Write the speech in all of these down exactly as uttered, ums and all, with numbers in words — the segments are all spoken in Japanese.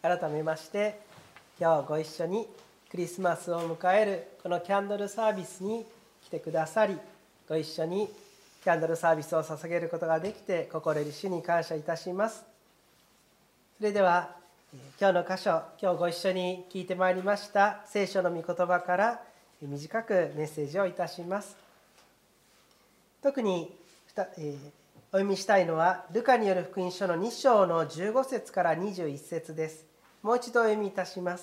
改めまして今日ご一緒にクリスマスを迎えるこのキャンドルサービスに来てくださり、ご一緒にキャンドルサービスを捧げることができて心より主に感謝いたします。それでは今日の箇所、今日ご一緒に聞いてまいりました聖書の御言葉から短くメッセージをいたします。特に、えー、お読みしたいのはルカによる福音書のに章のじゅうご節からにじゅういち節です。もう一度お読みいたします。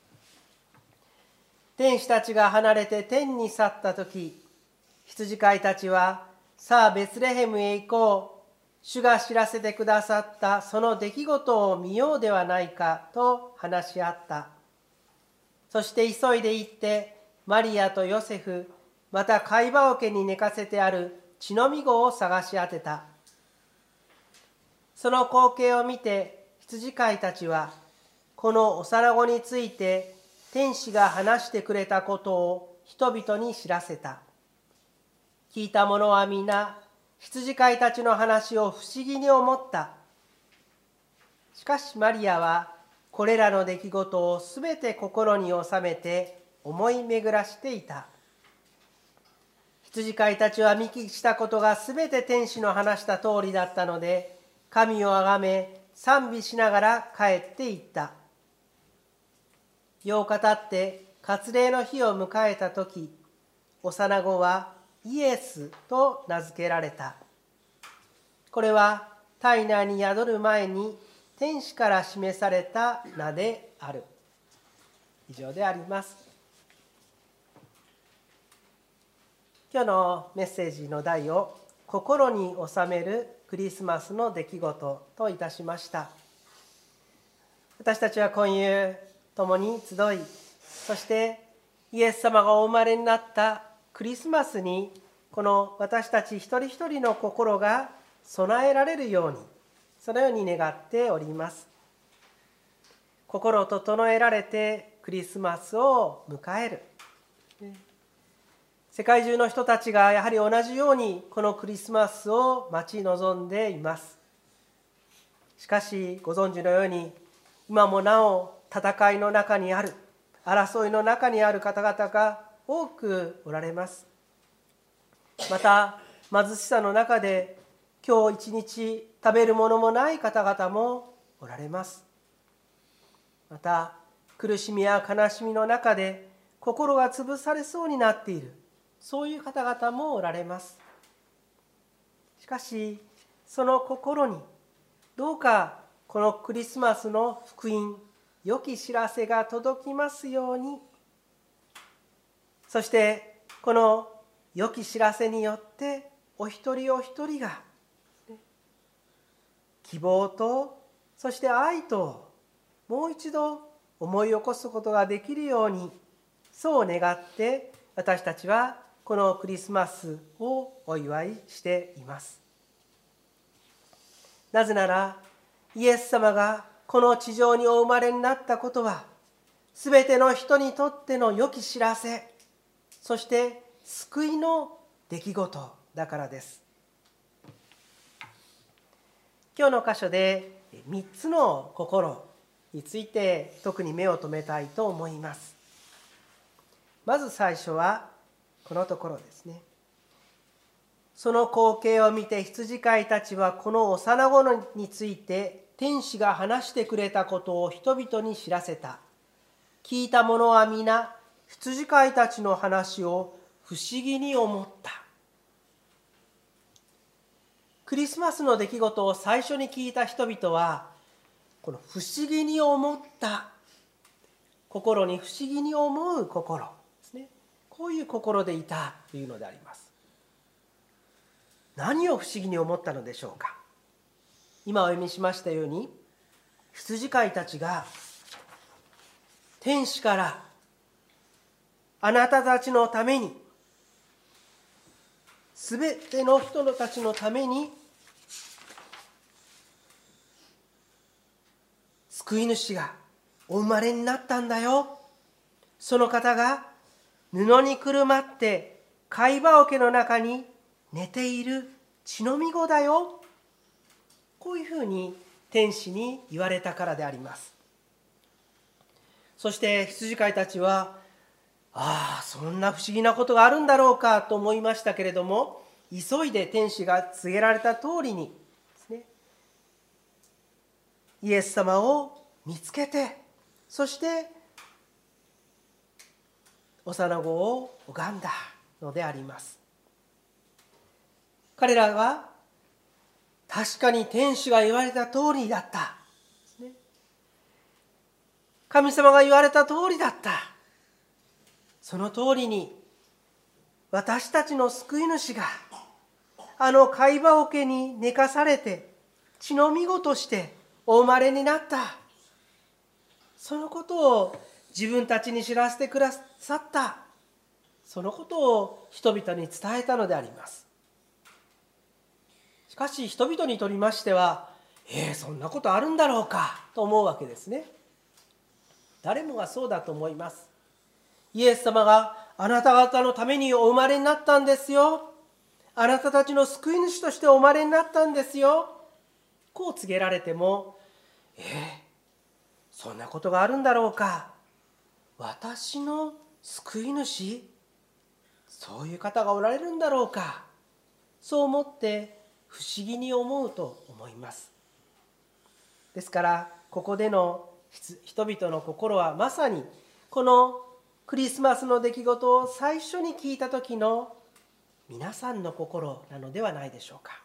天使たちが離れて天に去ったとき、羊飼いたちは、さあベツレヘムへ行こう。主が知らせてくださったその出来事を見ようではないかと話し合った。そして急いで行って、マリアとヨセフ、また貝羽桶に寝かせてある血のみ子を探し当てた。その光景を見て羊飼いたちは、この幼子について天使が話してくれたことを人々に知らせた。聞いた者は皆、羊飼いたちの話を不思議に思った。しかしマリアは、これらの出来事をすべて心に収めて思い巡らしていた。羊飼いたちは見聞きしたことがすべて天使の話した通りだったので、神をあがめ賛美しながら帰っていった。ようかたって割礼の日を迎えたとき、幼子はイエスと名付けられた。これは体内に宿る前に天使から示された名である。以上であります。今日のメッセージの題を心に収めるクリスマスの出来事といたしました。私たちは今夕共に集い、そしてイエス様がお生まれになったクリスマスにこの私たち一人一人の心が備えられるように、そのように願っております。心を整えられてクリスマスを迎える。世界中の人たちがやはり同じようにこのクリスマスを待ち望んでいます。しかしご存知のように、今もなお戦いの中にある、争いの中にある方々が多くおられます。また貧しさの中で今日一日食べるものもない方々もおられます。また苦しみや悲しみの中で心が潰されそうになっている、そういう方々もおられます。しかしその心にどうかこのクリスマスの福音、良き知らせが届きますように。そしてこの良き知らせによってお一人お一人が希望とそして愛ともう一度思い起こすことができるように、そう願って私たちはこのクリスマスをお祝いしています。なぜならイエス様がこの地上にお生まれになったことは、すべての人にとっての良き知らせ、そして救いの出来事だからです。今日の箇所でみっつの心について特に目を留めたいと思います。まず最初はこのところですね。その光景を見て羊飼いたちはこの幼子について天使が話してくれたことを人々に知らせた。聞いた者は皆羊飼いたちの話を不思議に思った。クリスマスの出来事を最初に聞いた人々は、この不思議に思った、心に不思議に思う心ですね。こういう心でいたというのであります。何を不思議に思ったのでしょうか。今お読みしましたように、羊飼いたちが天使からあなたたちのために、すべての人たちのために救い主がお生まれになったんだよ。その方が布にくるまって貝羽桶の中に寝ている血のみ子だよ。こういうふうに天使に言われたからであります。 そして羊飼いたちは、ああ、そんな不思議なことがあるんだろうかと思いましたけれども、急いで天使が告げられた通りにですね、イエス様を見つけて、そして幼子を拝んだのであります。彼らは確かに天使が言われた通りだった。神様が言われた通りだった。その通りに私たちの救い主があの貝羽桶に寝かされて血のみ子としてお生まれになった。そのことを自分たちに知らせてくださった。そのことを人々に伝えたのであります。しかし人々にとりましては、えー、そんなことあるんだろうかと思うわけですね。誰もがそうだと思います。イエス様があなた方のためにお生まれになったんですよ。あなたたちの救い主としてお生まれになったんですよ。こう告げられても、えー、そんなことがあるんだろうか。私の救い主、そういう方がおられるんだろうか。そう思って不思議に思うと思います。ですからここでの人々の心はまさにこのクリスマスの出来事を最初に聞いた時の皆さんの心なのではないでしょうか。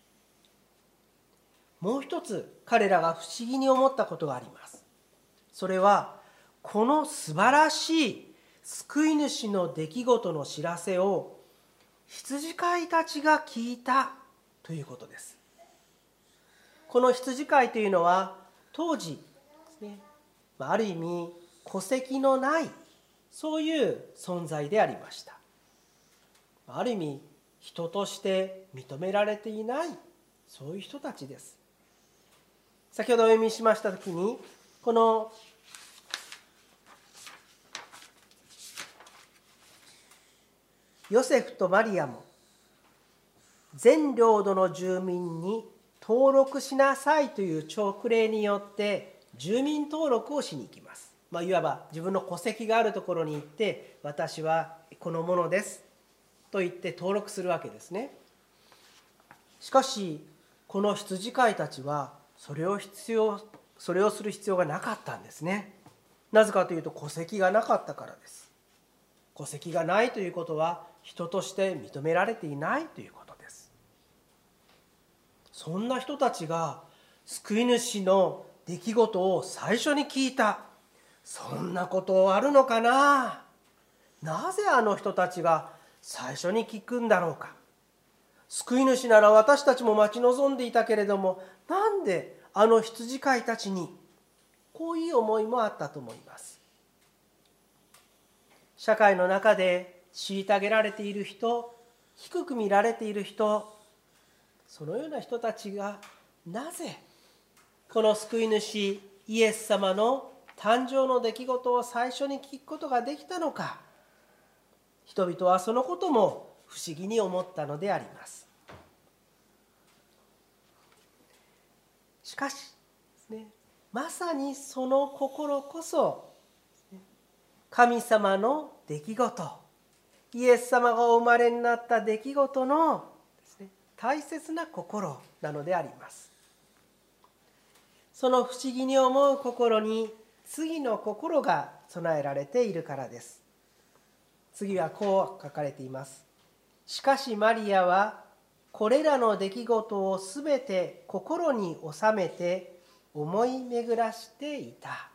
もう一つ彼らが不思議に思ったことがあります。それはこの素晴らしい救い主の出来事の知らせを羊飼いたちが聞いたということです。この羊飼いというのは当時ですね、ある意味戸籍のないそういう存在でありました。ある意味人として認められていないそういう人たちです。先ほどお読みしましたときにこのヨセフとマリアも全領土の住民に登録しなさいという勅令によって住民登録をしに行きます。まあ、いわば自分の戸籍があるところに行って私はこのものですと言って登録するわけですね。しかしこの羊飼いたちはそれを必要それをする必要がなかったんですね。なぜかというと戸籍がなかったからです。戸籍がないということは人として認められていないということです。そんな人たちが救い主の出来事を最初に聞いた。そんなことあるのかな。なぜあの人たちが最初に聞くんだろうか。救い主なら私たちも待ち望んでいたけれども、なんであの羊飼いたちにこういう思いもあったと思います。社会の中で虐げられている人、低く見られている人、そのような人たちがなぜこの救い主イエス様の誕生の出来事を最初に聞くことができたのか。人々はそのことも不思議に思ったのであります。しかしですね、まさにその心こそ神様の出来事、イエス様がお生まれになった出来事のですね、大切な心なのであります。その不思議に思う心に次の心が備えられているからです。次はこう書かれています。しかしマリアはこれらの出来事をすべて心に収めて思い巡らしていた。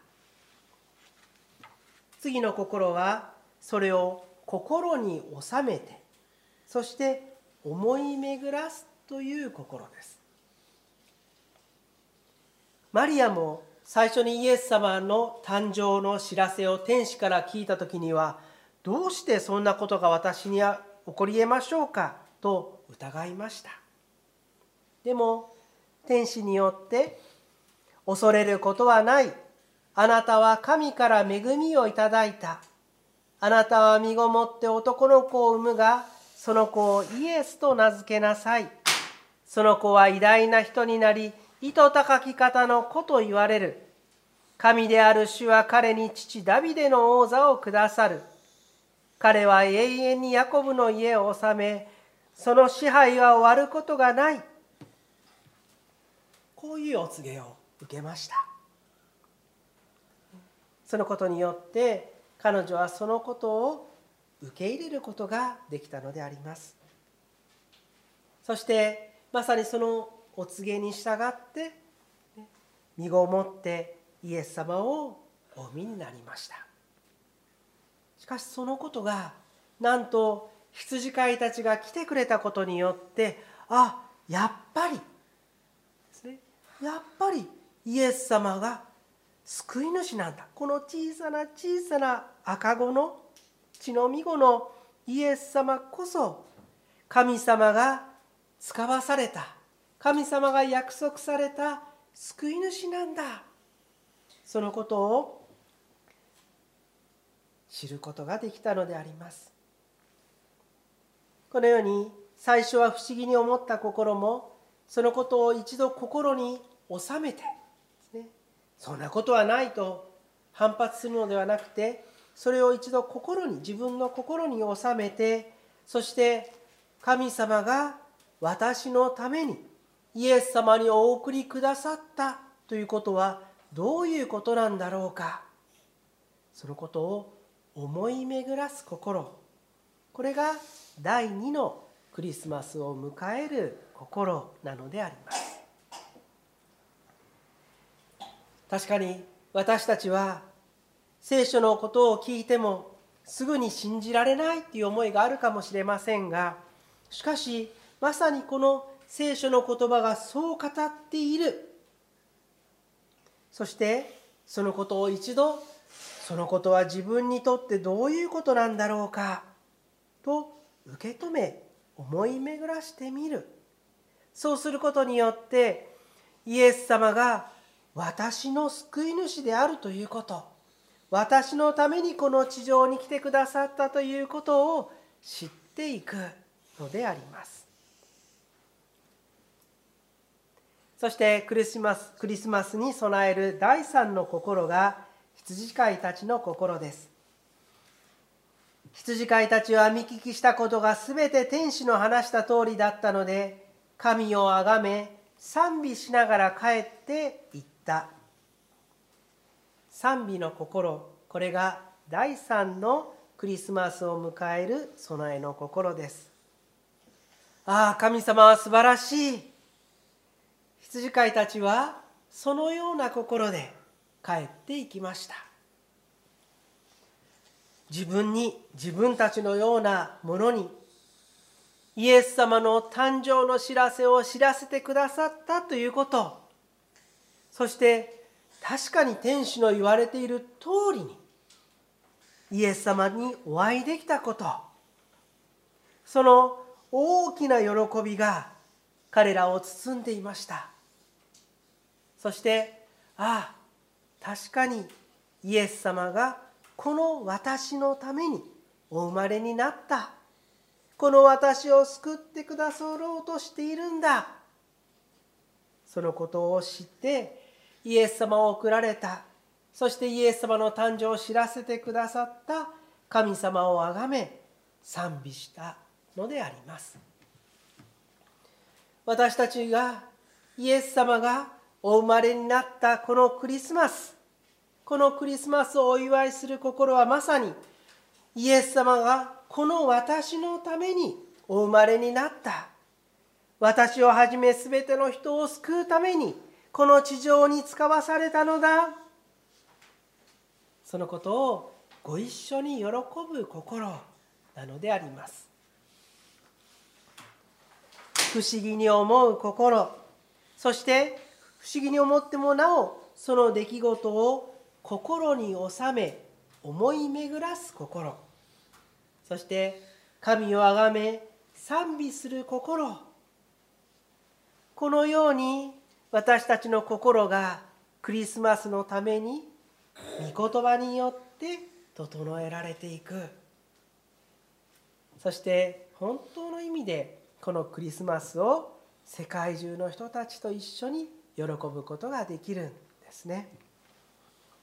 次の心はそれを心に収めて、そして思い巡らすという心です。マリアも最初にイエス様の誕生の知らせを天使から聞いたときには、どうしてそんなことが私には起こり得ましょうかと疑いました。でも天使によって恐れることはない。あなたは神から恵みをいただいた。あなたは身ごもって男の子を産むが、その子をイエスと名付けなさい。その子は偉大な人になり、糸高き方の子と言われる。 神である主は彼に父ダビデの王座をくださる。彼は永遠にヤコブの家を治め、その支配は終わることがない。こういうお告げを受けました。そのことによって彼女はそのことを受け入れることができたのであります。そしてまさにそのお告げに従って身ごもってイエス様をお見になりました。しかしそのことがなんと羊飼いたちが来てくれたことによって、あ、やっぱりですね、やっぱりイエス様が救い主なんだ。この小さな小さな赤子の血のみ子のイエス様こそ神様が使わされた、神様が約束された救い主なんだ。そのことを知ることができたのであります。このように最初は不思議に思った心も、そのことを一度心に収めてですね、そんなことはないと反発するのではなくて、それを一度心に、自分の心に収めて、そして神様が私のためにイエス様にお送りくださったということはどういうことなんだろうか、そのことを思い巡らす心、これが第二のクリスマスを迎える心なのであります。確かに私たちは聖書のことを聞いてもすぐに信じられないという思いがあるかもしれませんが、しかしまさにこの聖書の言葉がそう語っている。そしてそのことを一度、そのことは自分にとってどういうことなんだろうかと受け止め、思い巡らしてみる。そうすることによってイエス様が私の救い主であるということ、私のためにこの地上に来てくださったということを知っていくのであります。そしてクリスマス、クリスマスに備える第三の心が羊飼いたちの心です。羊飼いたちは見聞きしたことがすべて天使の話した通りだったので、神をあがめ賛美しながら帰っていった。賛美の心、これが第三のクリスマスを迎える備えの心です。ああ、神様は素晴らしい。羊飼いたちはそのような心で帰っていきました。自分に、自分たちのようなものにイエス様の誕生の知らせを知らせてくださったということ、そして確かに天使の言われている通りにイエス様にお会いできたこと、その大きな喜びが彼らを包んでいました。そして、ああ、確かにイエス様がこの私のためにお生まれになった。この私を救ってくださろうとしているんだ。そのことを知ってイエス様を送られた。そしてイエス様の誕生を知らせてくださった神様をあがめ賛美したのであります。私たちがイエス様がお生まれになったこのクリスマス、このクリスマスをお祝いする心はまさにイエス様がこの私のためにお生まれになった。私をはじめすべての人を救うためにこの地上に使わされたのだ。そのことをご一緒に喜ぶ心なのであります。不思議に思う心、そして不思議に思ってもなおその出来事を心に収め思い巡らす心、そして神をあがめ賛美する心、このように私たちの心がクリスマスのために御言葉によって整えられていく。そして本当の意味でこのクリスマスを世界中の人たちと一緒に喜ぶことができるんですね。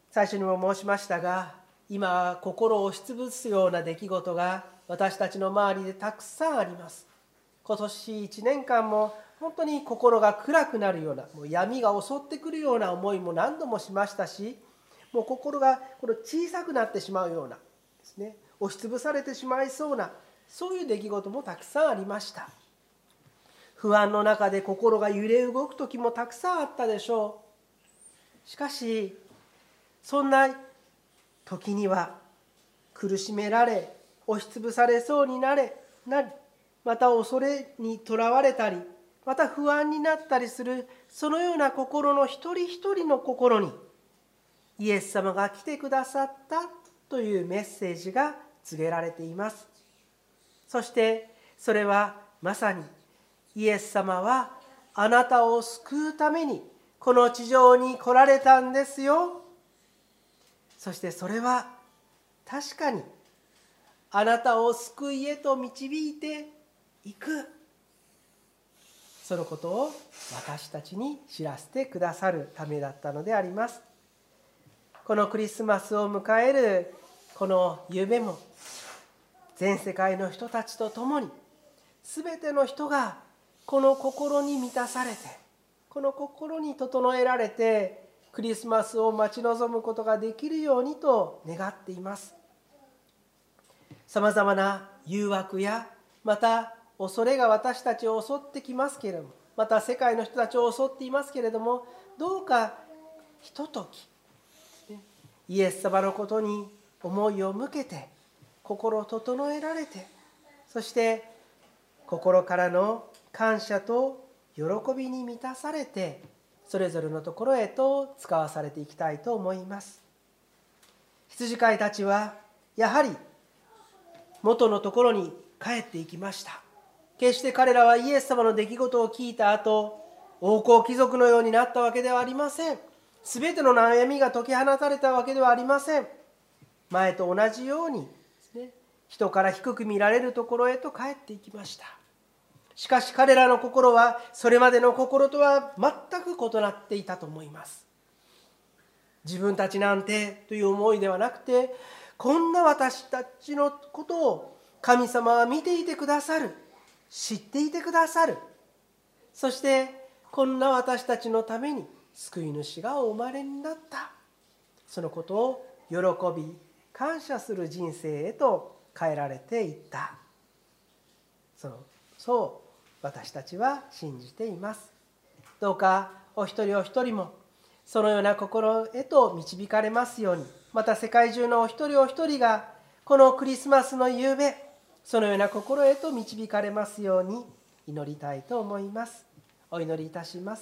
最初にも申しましたが、今心を押しつぶすような出来事が私たちの周りでたくさんあります。今年いちねんかんも本当に心が暗くなるような、もう闇が襲ってくるような思いも何度もしましたし、もう心がこの小さくなってしまうようなですね、押しつぶされてしまいそうな、そういう出来事もたくさんありました。不安の中で心が揺れ動く時もたくさんあったでしょう。しかしそんな時には苦しめられ、押しつぶされそうになれなり、また恐れにとらわれたり、また不安になったりする、そのような心の一人一人の心にイエス様が来てくださったというメッセージが告げられています。そしてそれはまさにイエス様はあなたを救うためにこの地上に来られたんですよ。そしてそれは確かにあなたを救いへと導いていく、そのことを私たちに知らせてくださるためだったのであります。このクリスマスを迎えるこの夢も、全世界の人たちと共にすべての人がこの心に満たされて、この心に整えられてクリスマスを待ち望むことができるようにと願っています。さまざまな誘惑やまた恐れが私たちを襲ってきますけれども、また世界の人たちを襲っていますけれども、どうかひとときイエス様のことに思いを向けて、心を整えられて、そして心からの感謝と喜びに満たされて、それぞれのところへと使わされていきたいと思います。羊飼いたちはやはり元のところに帰っていきました。決して彼らはイエス様の出来事を聞いた後、王侯貴族のようになったわけではありません。すべての悩みが解き放たれたわけではありません。前と同じようにですね、人から低く見られるところへと帰っていきました。しかし彼らの心はそれまでの心とは全く異なっていたと思います。自分たちなんてという思いではなくて、こんな私たちのことを神様は見ていてくださる、知っていてくださる、そしてこんな私たちのために救い主がお生まれになった、そのことを喜び感謝する人生へと変えられていった。そのそう私たちは信じています。どうかお一人お一人もそのような心へと導かれますように、また世界中のお一人お一人がこのクリスマスの夕べ、そのような心へと導かれますように祈りたいと思います。お祈りいたします。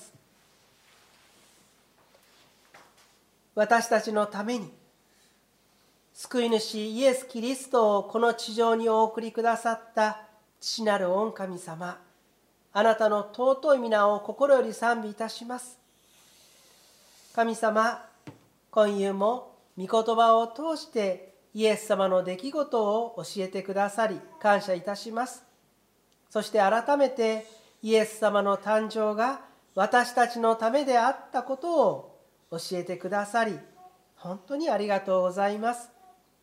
私たちのために救い主イエス・キリストをこの地上にお送りくださった父なる御神様、あなたの尊い皆を心より賛美いたします。神様、今夕も御言葉を通してイエス様の出来事を教えてくださり感謝いたします。そして改めてイエス様の誕生が私たちのためであったことを教えてくださり本当にありがとうございます。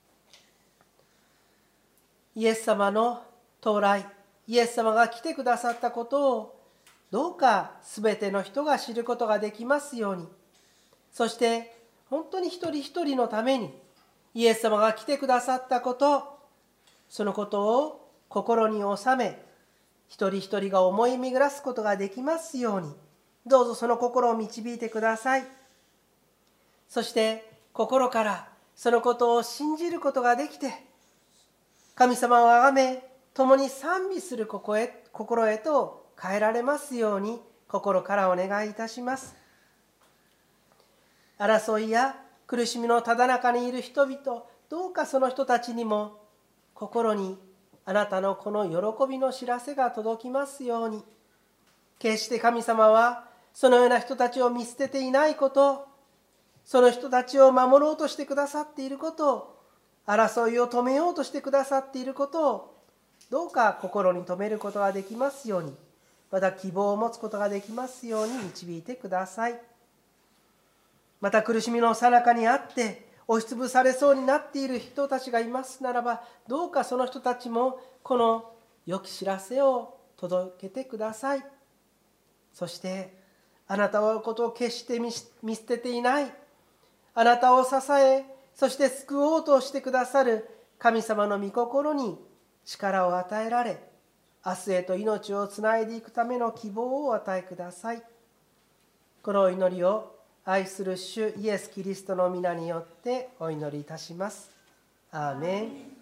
イエス様の到来、イエス様が来てくださったことをどうかすべての人が知ることができますように、そして本当に一人一人のためにイエス様が来てくださったこと、そのことを心に収め、一人一人が思い巡らすことができますように、どうぞその心を導いてください。そして心からそのことを信じることができて、神様をあがめ共に賛美する心へ、心へと変えられますように心からお願いいたします。争いや苦しみのただ中にいる人々、どうかその人たちにも心にあなたのこの喜びの知らせが届きますように。決して神様はそのような人たちを見捨てていないこと、その人たちを守ろうとしてくださっていることを、争いを止めようとしてくださっていることをどうか心に留めることができますように、また希望を持つことができますように導いてください。 また苦しみの最中にあって押しつぶされそうになっている人たちがいますならば、どうかその人たちもこの良き知らせを届けてください。そしてあなたのことを決して見捨てていない、あなたを支え、そして救おうとしてくださる神様の御心に力を与えられ、明日へと命をつないでいくための希望をお与えください。この祈りを愛する主イエス・キリストの皆によってお祈りいたします。アーメン。